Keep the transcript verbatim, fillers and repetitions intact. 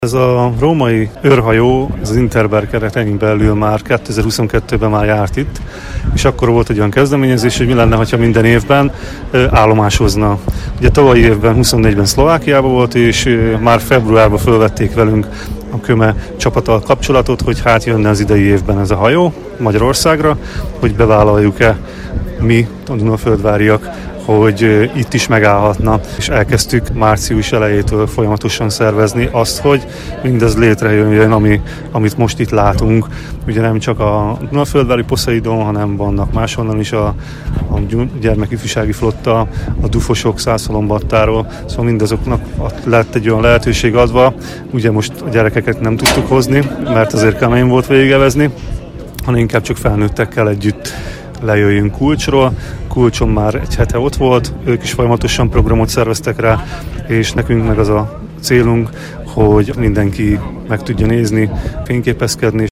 Ez a római őrhajó az Interberg keretein belül már kétezer-huszonkettőben már járt itt, és akkor volt egy olyan kezdeményezés, hogy mi lenne, ha minden évben állomásozna. Ugye tavalyi évben huszonnégyben Szlovákiában volt, és már februárban fölvették velünk a Köme csapattal kapcsolatot, hogy hát jönne az idei évben ez a hajó Magyarországra, hogy bevállaljuk-e mi, a Dunaföldváriak, hogy itt is megállhatna, és elkezdtük március elejétől folyamatosan szervezni azt, hogy mindez létrejöjjön, ami, amit most itt látunk. Ugye nem csak a Dunaföldvári Poszeidon, hanem vannak máshonnan is a, a gyermekifjúsági flotta, a dufosok Szászhalombattáról, szóval mindazoknak lett egy olyan lehetőség adva. Ugye most a gyerekeket nem tudtuk hozni, mert azért kemény volt végigevezni, hanem inkább csak felnőttekkel együtt lejöjjünk Kulcsról. Kulcson már egy hete ott volt, ők is folyamatosan programot szerveztek rá, és nekünk meg az a célunk, hogy mindenki meg tudja nézni, fényképezkedni.